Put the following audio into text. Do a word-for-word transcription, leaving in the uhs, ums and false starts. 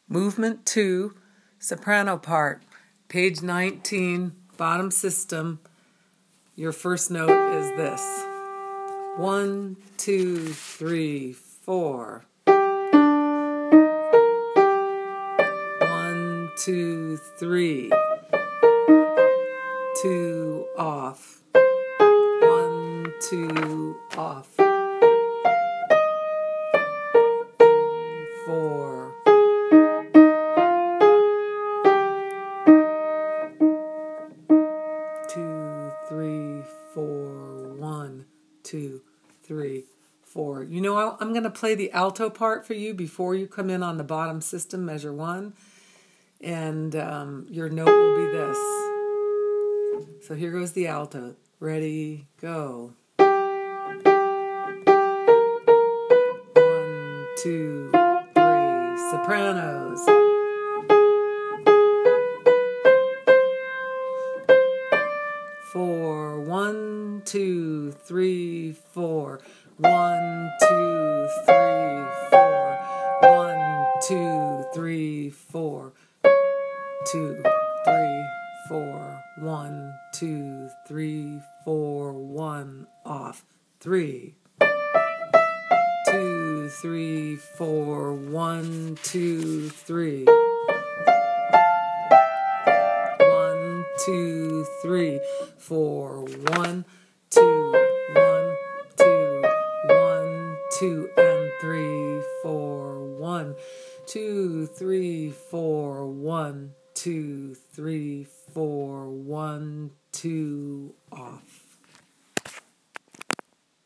Movement two, soprano part, page nineteen, bottom system. Your first note is this. One, two, three, four. One, two, three. Two off. One, two off. Four. Two, three, four, one, two, three, four. You know, I, I'm going to play the alto part for you before you come in on the bottom system, measure one. And um, your note will be this. So here goes the alto. Ready, go. One, two, three. Sopranos. Four. One, two, three, four. One, two, three, four. One, two, three, four. Two, three, four. One, two, three, four. One, off. Three. Two, three, four. One, two, three. One, two, three, four. One, two, one, two, one, two, and three, four. One, two, three, four. One, two, three, four. One, two, off.